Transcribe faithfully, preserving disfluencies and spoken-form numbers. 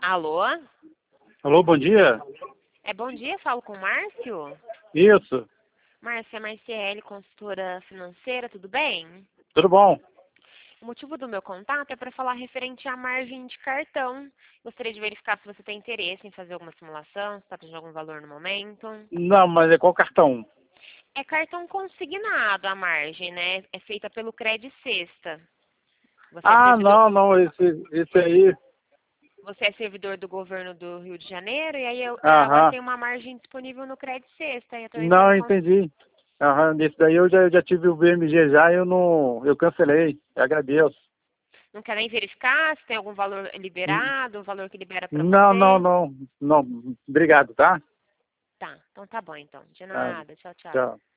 Alô? Alô, bom dia. É bom dia, falo com o Márcio? Isso, Márcia, Marciele, consultora financeira, tudo bem? tudo bom? O motivo do meu contato é para falar referente à margem de cartão. Gostaria de verificar se você tem interesse em fazer alguma simulação, se está tendo algum valor no momento. Não, mas é qual cartão? É cartão consignado a margem, né? É feita pelo Credit Sexta. Você é Ah, servidor, não, não, esse, esse aí. você é servidor do governo do Rio de Janeiro e aí eu, ela Aham. tem uma margem disponível no Credit Sexta. E eu estou entrando Não, em contato. entendi. Aham, nesse daí eu já, já tive o B M G já e eu não. Eu cancelei. Eu agradeço. Não quer nem verificar se tem algum valor N- liberado, um valor que libera para Não, não, você? não. Não. Obrigado, tá? Tá, então tá bom então. De Ah, nada. Tchau, tchau. tchau.